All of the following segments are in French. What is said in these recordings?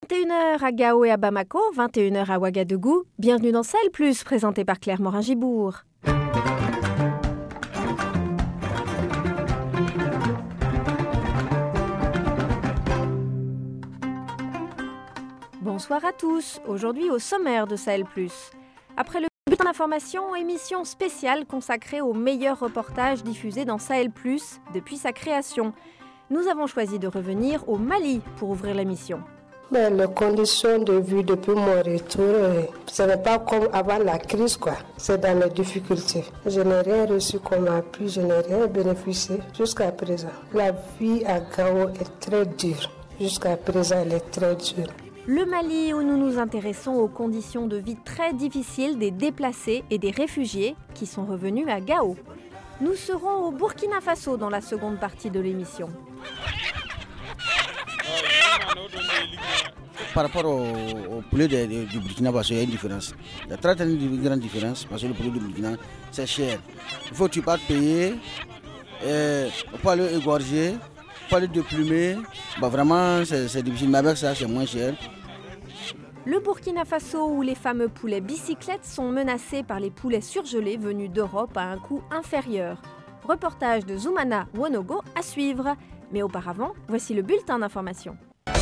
21h à Gao et à Bamako, 21h à Ouagadougou. Bienvenue dans Sahel Plus, présenté par Claire Morin-Gibourg. Bonsoir à tous. Aujourd'hui au sommaire de Sahel Plus. Après le bulletin d'information, émission spéciale consacrée aux meilleurs reportages diffusés dans Sahel Plus depuis sa création. Nous avons choisi de revenir au Mali pour ouvrir l'émission. Mais les conditions de vie depuis mon retour, ce n'est pas comme avant la crise, quoi. C'est dans les difficultés. Je n'ai rien reçu comme appui, je n'ai rien bénéficié jusqu'à présent. La vie à Gao est très dure. Jusqu'à présent, elle est très dure. Le Mali, où nous nous intéressons aux conditions de vie très difficiles des déplacés et des réfugiés qui sont revenus à Gao. Nous serons au Burkina Faso dans la seconde partie de l'émission. Par rapport au poulet du Burkina Faso, il y a une différence. Il y a très grande différence parce que le poulet du Burkina, c'est cher. Il faut que tu partes payer, on peut aller égorger, on peut aller déplumer. Vraiment, c'est difficile, mais avec ça, c'est moins cher. Le Burkina Faso, où les fameux poulets bicyclettes sont menacés par les poulets surgelés venus d'Europe à un coût inférieur. Reportage de Zoumana Wonogo à suivre. Mais auparavant, voici le bulletin d'information.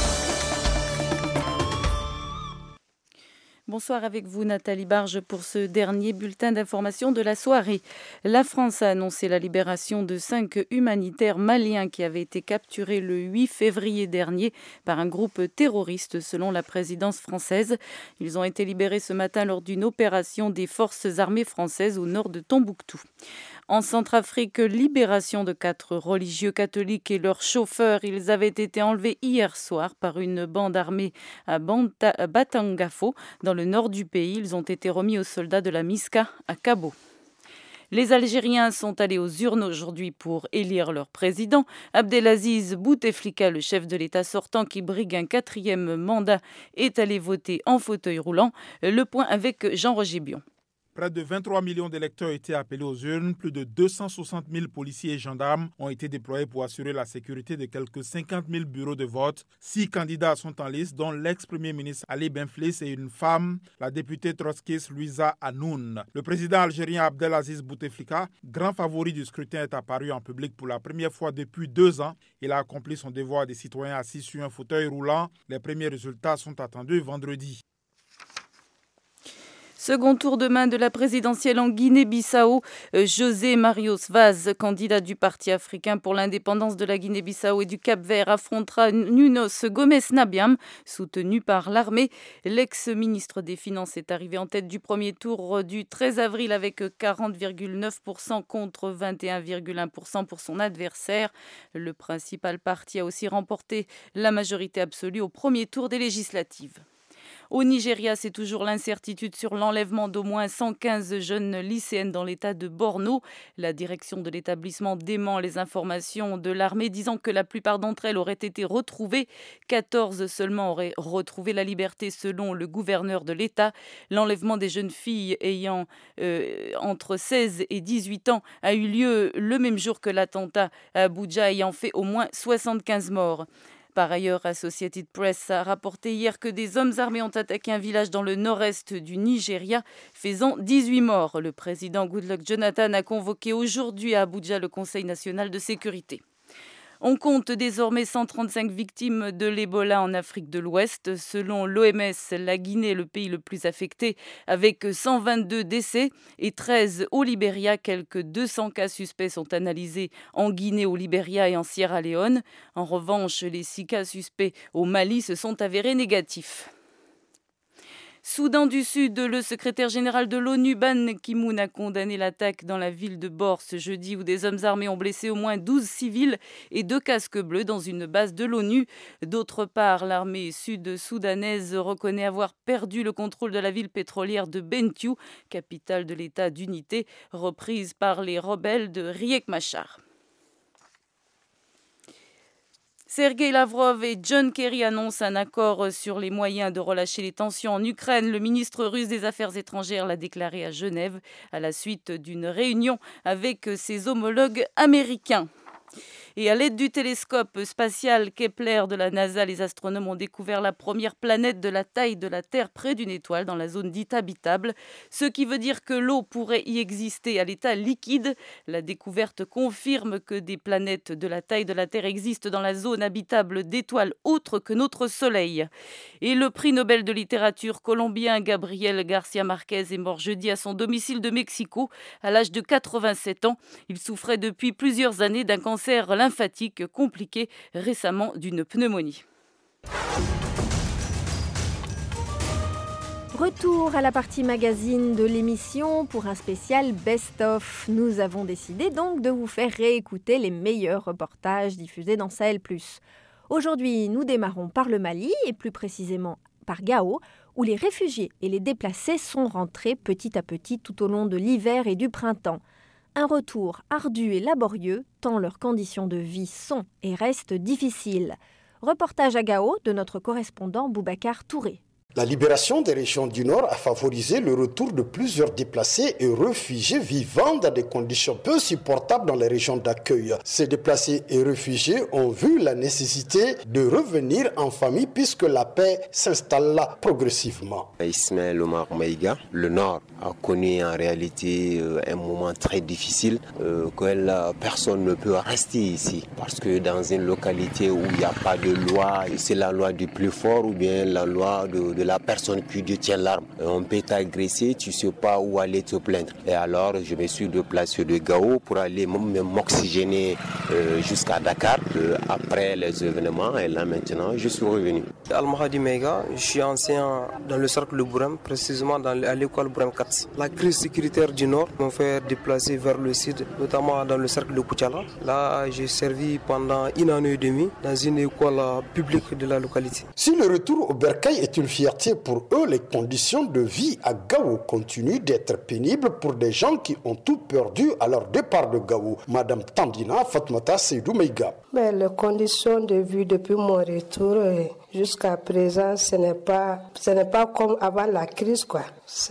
Bonsoir avec vous Nathalie Barge pour ce dernier bulletin d'information de la soirée. La France a annoncé la libération de 5 humanitaires maliens qui avaient été capturés le 8 février dernier par un groupe terroriste selon la présidence française. Ils ont été libérés ce matin lors d'une opération des forces armées françaises au nord de Tombouctou. En Centrafrique, libération de 4 religieux catholiques et leurs chauffeurs. Ils avaient été enlevés hier soir par une bande armée à Batangafo, dans le nord du pays. Ils ont été remis aux soldats de la MISCA à Cabo. Les Algériens sont allés aux urnes aujourd'hui pour élire leur président. Abdelaziz Bouteflika, le chef de l'État sortant qui brigue un 4e mandat, est allé voter en fauteuil roulant. Le point avec Jean-Roger Bion. Près de 23 millions d'électeurs étaient appelés aux urnes. Plus de 260 000 policiers et gendarmes ont été déployés pour assurer la sécurité de quelques 50 000 bureaux de vote. 6 candidats sont en liste, dont l'ex-premier ministre Ali Benflis et une femme, la députée trotskiste Louisa Hanoun. Le président algérien Abdelaziz Bouteflika, grand favori du scrutin, est apparu en public pour la première fois depuis 2 ans. Il a accompli son devoir des citoyens assis sur un fauteuil roulant. Les premiers résultats sont attendus vendredi. Second tour demain de la présidentielle en Guinée-Bissau. José Marios Vaz, candidat du Parti africain pour l'indépendance de la Guinée-Bissau et du Cap-Vert, affrontera Nunos Gomes-Nabiam, soutenu par l'armée. L'ex-ministre des Finances est arrivé en tête du premier tour du 13 avril avec 40,9% contre 21,1% pour son adversaire. Le principal parti a aussi remporté la majorité absolue au premier tour des législatives. Au Nigeria, c'est toujours l'incertitude sur l'enlèvement d'au moins 115 jeunes lycéennes dans l'état de Borno. La direction de l'établissement dément les informations de l'armée disant que la plupart d'entre elles auraient été retrouvées. 14 seulement auraient retrouvé la liberté selon le gouverneur de l'État. L'enlèvement des jeunes filles ayant entre 16 et 18 ans a eu lieu le même jour que l'attentat à Abuja ayant fait au moins 75 morts. Par ailleurs, Associated Press a rapporté hier que des hommes armés ont attaqué un village dans le nord-est du Nigeria, faisant 18 morts. Le président Goodluck Jonathan a convoqué aujourd'hui à Abuja le Conseil national de sécurité. On compte désormais 135 victimes de l'Ebola en Afrique de l'Ouest. Selon l'OMS, la Guinée est le pays le plus affecté avec 122 décès et 13 au Libéria. Quelques 200 cas suspects sont analysés en Guinée, au Libéria et en Sierra Leone. En revanche, les 6 cas suspects au Mali se sont avérés négatifs. Soudan du Sud, le secrétaire général de l'ONU, Ban Ki-moon, a condamné l'attaque dans la ville de Bor ce jeudi où des hommes armés ont blessé au moins 12 civils et 2 casques bleus dans une base de l'ONU. D'autre part, l'armée sud-soudanaise reconnaît avoir perdu le contrôle de la ville pétrolière de Bentiu, capitale de l'État d'unité, reprise par les rebelles de Riek Machar. Sergei Lavrov et John Kerry annoncent un accord sur les moyens de relâcher les tensions en Ukraine. Le ministre russe des Affaires étrangères l'a déclaré à Genève à la suite d'une réunion avec ses homologues américains. Et à l'aide du télescope spatial Kepler de la NASA, les astronomes ont découvert la première planète de la taille de la Terre près d'une étoile dans la zone dite habitable, ce qui veut dire que l'eau pourrait y exister à l'état liquide. La découverte confirme que des planètes de la taille de la Terre existent dans la zone habitable d'étoiles autres que notre Soleil. Et le prix Nobel de littérature colombien Gabriel García Márquez est mort jeudi à son domicile de Mexico à l'âge de 87 ans. Il souffrait depuis plusieurs années d'un cancer lymphatique compliqué, récemment d'une pneumonie. Retour à la partie magazine de l'émission pour un spécial best-of. Nous avons décidé donc de vous faire réécouter les meilleurs reportages diffusés dans Sahel+. Aujourd'hui, nous démarrons par le Mali et plus précisément par Gao, où les réfugiés et les déplacés sont rentrés petit à petit tout au long de l'hiver et du printemps. Un retour ardu et laborieux, tant leurs conditions de vie sont et restent difficiles. Reportage à Gao de notre correspondant Boubacar Touré. La libération des régions du Nord a favorisé le retour de plusieurs déplacés et réfugiés vivant dans des conditions peu supportables dans les régions d'accueil. Ces déplacés et réfugiés ont vu la nécessité de revenir en famille puisque la paix s'installe là progressivement. Ismaël Omar Maïga, le Nord a connu en réalité un moment très difficile que personne ne peut rester ici parce que dans une localité où il n'y a pas de loi, c'est la loi du plus fort ou bien la loi de la personne qui détient l'arme. On peut t'agresser, tu ne sais pas où aller te plaindre. Et alors, je me suis déplacé de Gao pour aller m'oxygéner jusqu'à Dakar après les événements. Et là, maintenant, je suis revenu. Al-Mahadi Meiga, je suis enseignant dans le cercle de Bourem, précisément à l'école Bourem 4. La crise sécuritaire du Nord m'a fait déplacer vers le sud, notamment dans le cercle de Koutiala. Là, j'ai servi pendant 1 an et demi dans une école publique de la localité. Si le retour au bercail est une fierté pour eux, les conditions de vie à Gao continuent d'être pénibles pour des gens qui ont tout perdu à leur départ de Gao. Madame Tandina Fatmata Seydou Meiga. Mais les conditions de vie depuis mon retour jusqu'à présent, ce n'est pas comme avant la crise, quoi.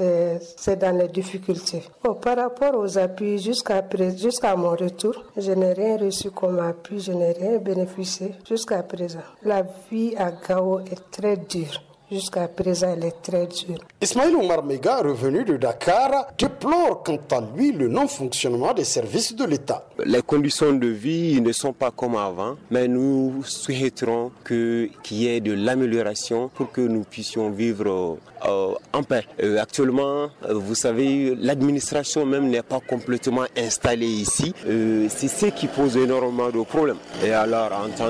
C'est dans les difficultés. Bon, par rapport aux appuis jusqu'à mon retour, je n'ai rien reçu comme appui, je n'ai rien bénéficié jusqu'à présent. La vie à Gao est très dure. Jusqu'à présent, elle est très dure. Ismaël Omar Meiga, revenu de Dakar, déplore quant à lui le non-fonctionnement des services de l'État. Les conditions de vie ne sont pas comme avant, mais nous souhaiterons qu'il y ait de l'amélioration pour que nous puissions vivre en paix. Actuellement, vous savez, l'administration même n'est pas complètement installée ici. C'est ce qui pose énormément de problèmes. Et alors, en tant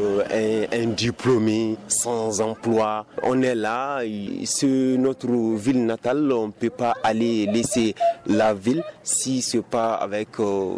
qu'un diplômé sans emploi, on est là, c'est notre ville natale, on ne peut pas aller laisser la ville si ce n'est pas avec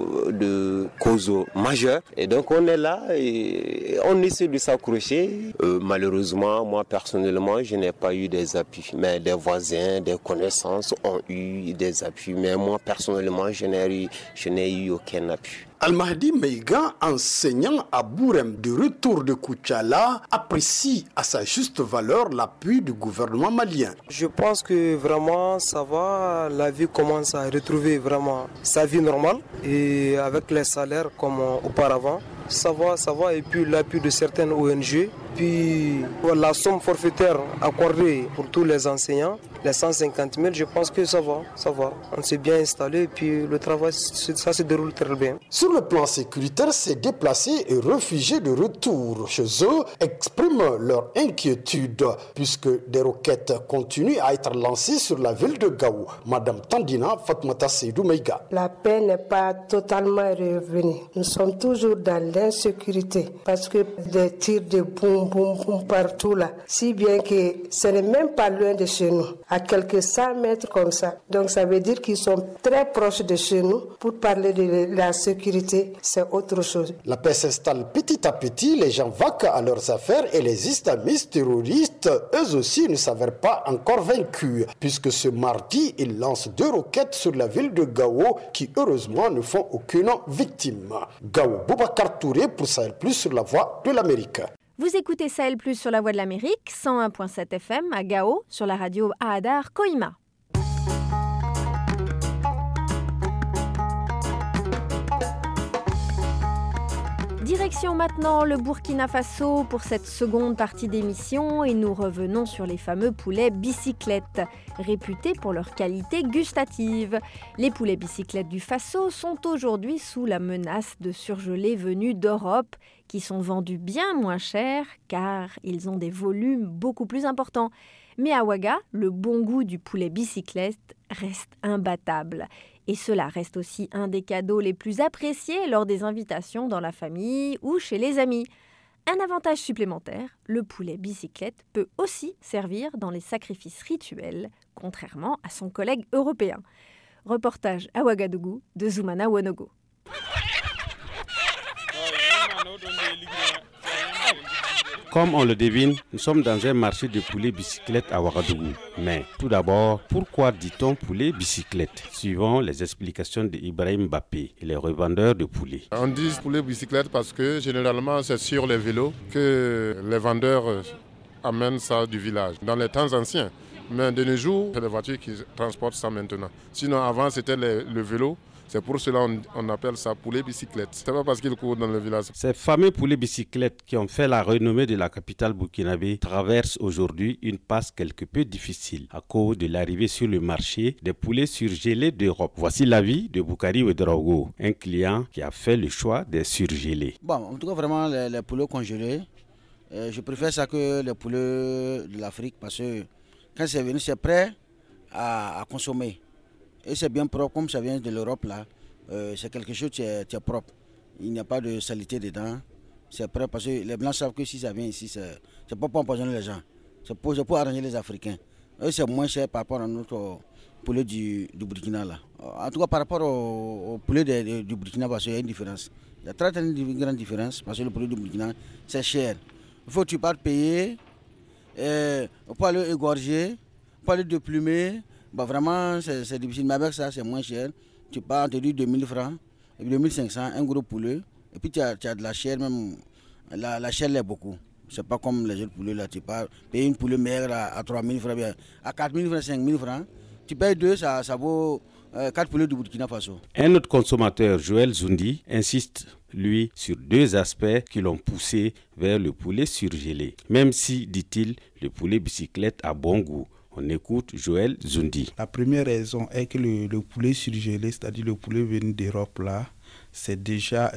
de causes majeures. Et donc on est là et on essaie de s'accrocher. Malheureusement, moi personnellement, je n'ai pas eu des appuis. Mais des voisins, des connaissances ont eu des appuis. Mais moi personnellement, je n'ai eu aucun appui. Al-Mahdi Meiga, enseignant à Bourem de retour de Koutiala, apprécie à sa juste valeur l'appui du gouvernement malien. Je pense que vraiment ça va, la vie commence à retrouver vraiment sa vie normale et avec les salaires comme auparavant. Ça va, et puis l'appui de certaines ONG, puis la somme forfaitaire accordée pour tous les enseignants, les 150 000, je pense que ça va. On s'est bien installé et puis le travail, ça se déroule très bien. Sur le plan sécuritaire, ces déplacés et réfugiés de retour chez eux expriment leur inquiétude puisque des roquettes continuent à être lancées sur la ville de Gao. Madame Tandina Fatmata Seydou Meiga. La paix n'est pas totalement revenue. Nous sommes toujours dans l'insécurité parce que des tirs de boum partout là, si bien que ce n'est même pas loin de chez nous, à quelques 100 mètres comme ça. Donc ça veut dire qu'ils sont très proches de chez nous. Pour parler de la sécurité, c'est autre chose. La paix s'installe petit à petit, les gens vaquent à leurs affaires et les islamistes terroristes, eux aussi, ne s'avèrent pas encore vaincus, puisque ce mardi, ils lancent 2 roquettes sur la ville de Gao qui, heureusement, ne font aucune victime. Gao, Boubacar Touré pour Sahel Plus sur la Voix de l'Amérique. Vous écoutez Sahel Plus sur la Voix de l'Amérique, 101.7 FM à Gao, sur la radio Ahadar Kohima. Direction maintenant le Burkina Faso pour cette seconde partie d'émission et nous revenons sur les fameux poulets bicyclettes, réputés pour leur qualité gustative. Les poulets bicyclettes du Faso sont aujourd'hui sous la menace de surgelés venus d'Europe qui sont vendus bien moins cher car ils ont des volumes beaucoup plus importants. Mais à Ouaga, le bon goût du poulet bicyclette reste imbattable. Et cela reste aussi un des cadeaux les plus appréciés lors des invitations dans la famille ou chez les amis. Un avantage supplémentaire, le poulet bicyclette peut aussi servir dans les sacrifices rituels, contrairement à son collègue européen. Reportage à Ouagadougou de Zoumana Wonogo. Comme on le devine, nous sommes dans un marché de poulet bicyclette à Ouagadougou. Mais tout d'abord, pourquoi dit-on poulet bicyclette? Suivant les explications d'Ibrahim Bappé, les revendeurs de poulet. On dit poulet bicyclette parce que généralement c'est sur les vélos que les vendeurs amènent ça du village. Dans les temps anciens, mais de nos jours, c'est les voitures qui transportent ça maintenant. Sinon avant c'était le vélo. C'est pour cela qu'on appelle ça poulet bicyclette. C'est pas parce qu'il court dans le village. Ces fameux poulets bicyclettes qui ont fait la renommée de la capitale burkinabé traversent aujourd'hui une passe quelque peu difficile à cause de l'arrivée sur le marché des poulets surgelés d'Europe. Voici l'avis de Boukari Ouedraogo, un client qui a fait le choix des surgelés. Bon, en tout cas, vraiment, les poulets congelés, je préfère ça que les poulets de l'Afrique parce que quand c'est venu, c'est prêt à consommer. Et c'est bien propre, comme ça vient de l'Europe là, c'est quelque chose qui est propre. Il n'y a pas de saleté dedans, c'est prêt parce que les Blancs savent que si ça vient ici, c'est pas pour empoisonner les gens, c'est pour arranger les Africains. Et c'est moins cher par rapport à notre poulet du Burkina là. En tout cas, par rapport au poulet du Burkina, parce qu'il y a une différence. Il y a très une grande différence parce que le poulet du Burkina, c'est cher. Il faut que tu partes payer, pour aller égorger, pour aller déplumer. Bah vraiment, c'est difficile, mais avec ça, c'est moins cher. Tu pars, on te dit 2000 francs, et puis 2500, un gros poulet. Et puis tu as de la chair, même la chair l'est beaucoup. C'est pas comme les autres poulets là, tu pars payer une poulet maigre à 3000 francs, bien, à 4000 francs, 5000 francs. Tu payes deux, ça vaut 4 poulets du Burkina Faso. Un autre consommateur, Joël Zoundi, insiste, lui, sur deux aspects qui l'ont poussé vers le poulet surgelé. Même si, dit-il, le poulet bicyclette a bon goût. On écoute Joël Zoundi. La première raison est que le poulet surgelé, c'est-à-dire le poulet venu d'Europe, là, c'est déjà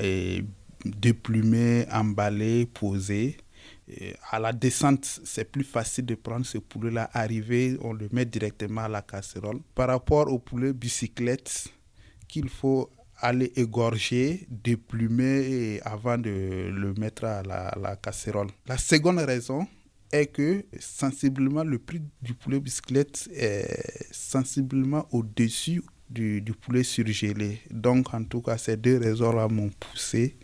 déplumé, emballé, posé. Et à la descente, c'est plus facile de prendre ce poulet-là. Arrivé, on le met directement à la casserole. Par rapport au poulet bicyclette, qu'il faut aller égorger, déplumer avant de le mettre à la casserole. La seconde raison est que sensiblement le prix du poulet bicyclette est sensiblement au-dessus du poulet surgelé. Donc en tout cas, ces deux raisons-là m'ont poussé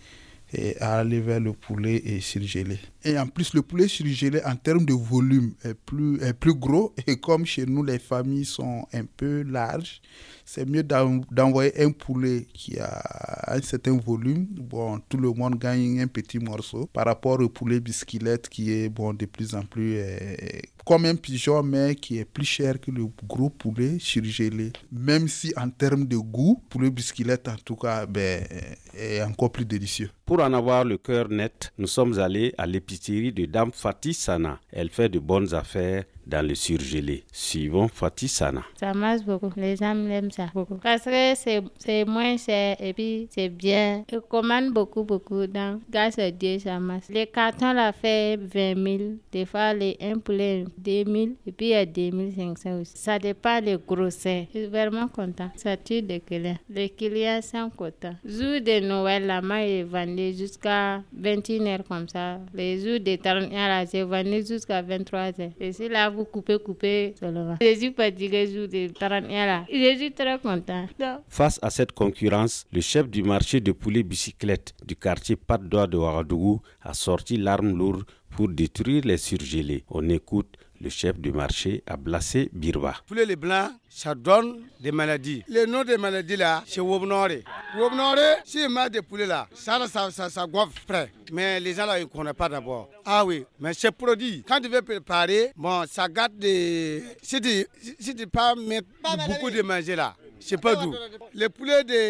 à aller vers le poulet surgelé. Et en plus, le poulet surgelé, en termes de volume, est plus gros. Et comme chez nous, les familles sont un peu larges, c'est mieux d'envoyer un poulet qui a un certain volume. Bon, tout le monde gagne un petit morceau par rapport au poulet bicyclette qui est de plus en plus comme un pigeon, mais qui est plus cher que le gros poulet surgelé. Même si en termes de goût, poulet bicyclette, en tout cas, est encore plus délicieux. Pour en avoir le cœur net, nous sommes allés à l'épicerie de Dame Fatih Sana. Elle fait de bonnes affaires dans le surgelé. Suivons Fatih Sana. Ça marche beaucoup. Les gens aiment ça beaucoup. Parce que c'est moins cher et puis c'est bien. Ils commandent beaucoup. Donc, grâce à Dieu, ça marche. Les cartons là fait 20 000. Des fois, un poulet 2 000 et puis il y a 2 500 aussi. Ça dépend des grosseurs. Je suis vraiment content. Ça tue des clients. Les clients sont contents. Jour de Noël, là, moi, je vendais jusqu'à 21h comme ça. Les jours de 30 là, je vendais jusqu'à 23h. Et c'est là, vous coupez seulement. Je suis fatigué jour de 30 là. Je suis très content. Donc. Face à cette concurrence, le chef du marché de poulet bicyclette du quartier Patte d'Oie de Ouagadougou a sorti l'arme lourde pour détruire les surgelés. On écoute le chef du marché à Blassé Birba. Poulet les blancs, ça donne des maladies. Le nom des maladies là, c'est Wobnore. Wobnore, si il met des poulets là, ça gonfle près. Mais les gens là, ils ne connaissent pas d'abord. Ah oui, mais ce produit, quand tu veux préparer, ça garde des... Si tu pas mettre beaucoup de manger là, c'est pas doux. Les poulets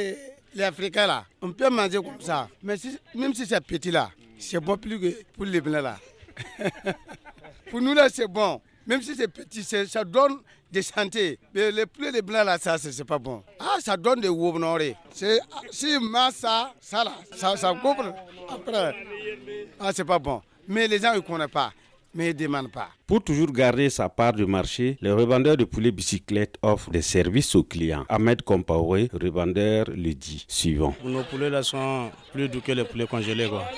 les Africains là, on peut manger comme ça. Mais même si c'est petit là, c'est bon plus que pour les blancs là. Pour nous là, c'est bon. Même si c'est petit, ça donne des santé. Mais les poulets les blancs là, ça, c'est pas bon. Ah, ça donne des wobnorés. Si massa, ça là, ça coupe. Après, ah, c'est pas bon. Mais les gens ne connaissent pas. Mais ils ne demandent pas. Pour toujours garder sa part de marché, le revendeur de poulet bicyclette offre des services aux clients. Ahmed Kompaoré, revendeur, le dit suivant. Nos poulets là sont plus doux que les poulets congelés, quoi.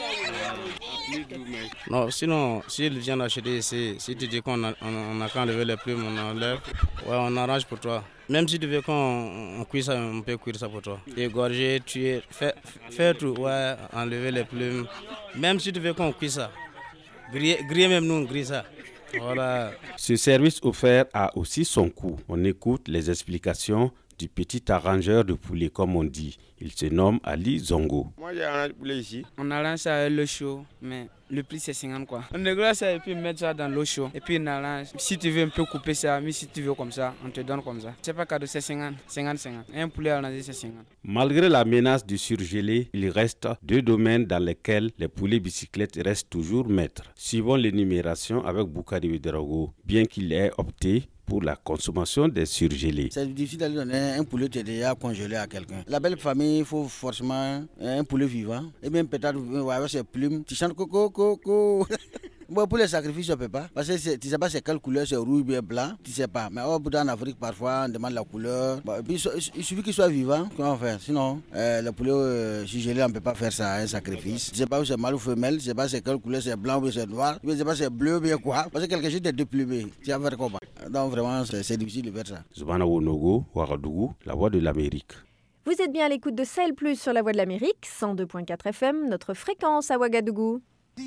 Non, sinon, s'ils viennent acheter ici, si tu dis qu'on a qu'à enlever les plumes, on enlève, ouais, on arrange pour toi. Même si tu veux qu'on cuise ça, on peut cuire ça pour toi. Égorger, tuer, faire tout, ouais, enlever les plumes. Même si tu veux qu'on cuise ça. Griller même nous, on grille ça. Voilà. Ce service offert a aussi son coût. On écoute les explications du petit arrangeur de poulet, comme on dit. Il se nomme Ali Zongo. Moi, j'ai un poulet ici. On arrange ça avec l'eau chaude, mais le prix c'est 50 quoi. On déglace ça et puis mettre ça dans l'eau chaude. Et puis on arrange. Si tu veux un peu couper ça, mais si tu veux comme ça, on te donne comme ça. C'est pas cadeau, c'est 50. Un poulet arrangé, c'est 50. Malgré la menace du surgelé, il reste 2 domaines dans lesquels les poulets bicyclettes restent toujours maîtres. Suivant l'énumération avec Boukari Ouedraogo, bien qu'il ait opté pour la consommation des surgelés. C'est difficile de donner un poulet déjà congelé à quelqu'un. La belle famille, il faut forcément un poulet vivant. Et même peut-être avec ses plumes, tu chantes coco. Bon, pour les sacrifices, je ne peux pas. Parce que tu ne sais pas c'est quelle couleur, c'est rouge ou bien blanc. Tu ne sais pas. Mais en Afrique, parfois, on demande la couleur. Bon, et puis, il suffit qu'il soit vivant. Comment faire? Sinon, le poulet surgelé, on ne peut pas faire ça, un sacrifice. Tu ne sais pas où c'est mâle ou femelle. Tu ne sais pas c'est quelle couleur, c'est blanc ou bien c'est noir. Tu ne sais pas c'est bleu ou bien quoi. Parce que quelque chose est déplumé. Tu vas faire comment? Donc, vraiment, c'est difficile de faire ça. Zubana Wonogo, Ouagadougou, la voix de l'Amérique. Vous êtes bien à l'écoute de Sahel Plus sur la voix de l'Amérique, 102.4 FM, notre fréquence à Ouagadougou.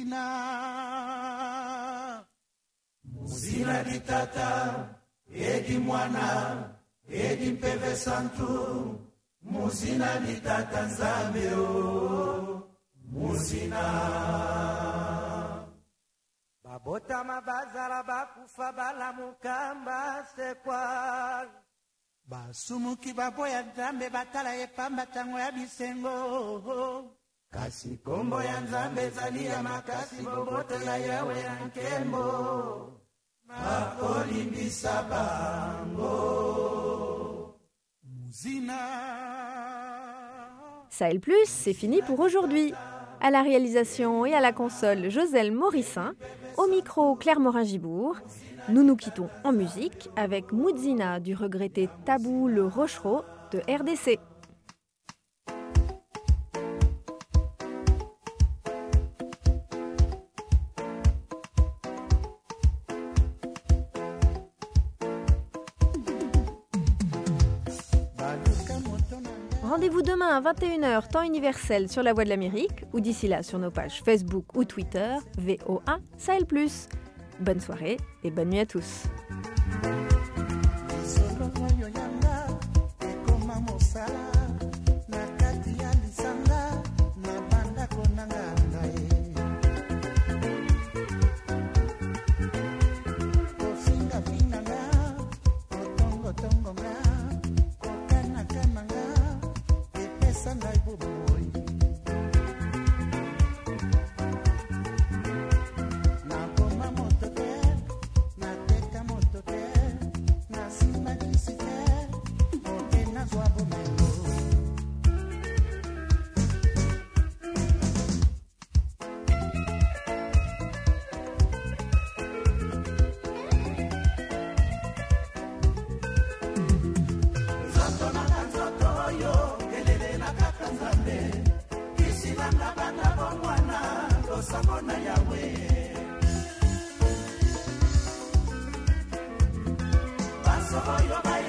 Muzina ditata, edi mwana, edi mpeve santu, muzina ditata nzameo, muzina. Babota mabazara bakufa bala mukamba sekwa. Basumuki baboya nzambe batala yepamba tango ya bisengo. Kasi kombo ya nzambe zalia makasi boboto ya yawe ya nkembo. Makolimbisa bango. Muzina. Sahel Plus, c'est fini pour aujourd'hui. À la réalisation et à la console, Joselle Morissin. Au micro, Claire Morin-Gibourg. Nous nous quittons en musique avec Muzina du regretté Tabou le Rochereau de RDC. Rendez-vous demain à 21h, temps universel sur la Voix de l'Amérique ou d'ici là sur nos pages Facebook ou Twitter, VOA Sahel Plus. Bonne soirée et bonne nuit à tous. Sabona yawe Baso yo